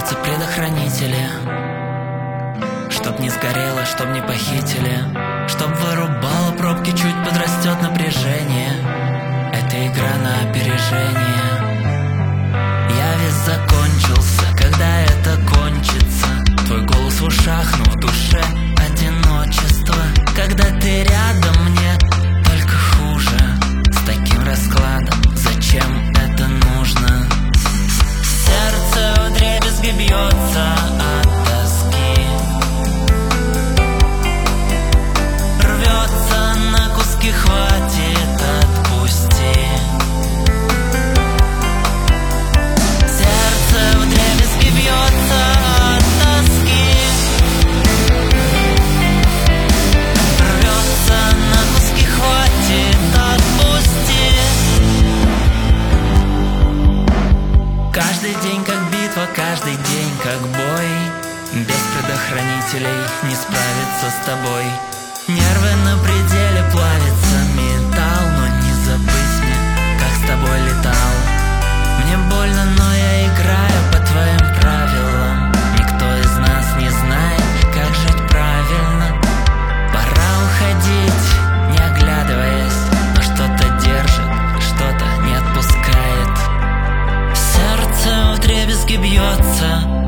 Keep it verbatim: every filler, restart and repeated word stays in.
сердце предохранители, чтоб не сгорело, чтоб не похитили, чтоб вырубало пробки, чуть подрастет напряжение. Это игра на опережение. Я весь закончился, когда это кончится. Твой голос в ушах, но в душе одиночество. Когда ты рядом, мне только хуже. С таким раскладом зачем это нужно? Сердце вдребезги бьется от тоски, рвется на куски, хватит, отпусти. Сердце вдребезги бьется от тоски, рвется на куски, хватит, отпусти. Каждый день как битва, каждый день как бой. Без предохранителей не справиться с тобой. Нервы на пределе, плавится металл. Но не забыть мне, как с тобой летал. Мне больно, но я играю по твоим правилам. Никто из нас не знает, как жить правильно. Пора уходить, не оглядываясь, но что-то держит, что-то не отпускает. Сердце вдребезги бьется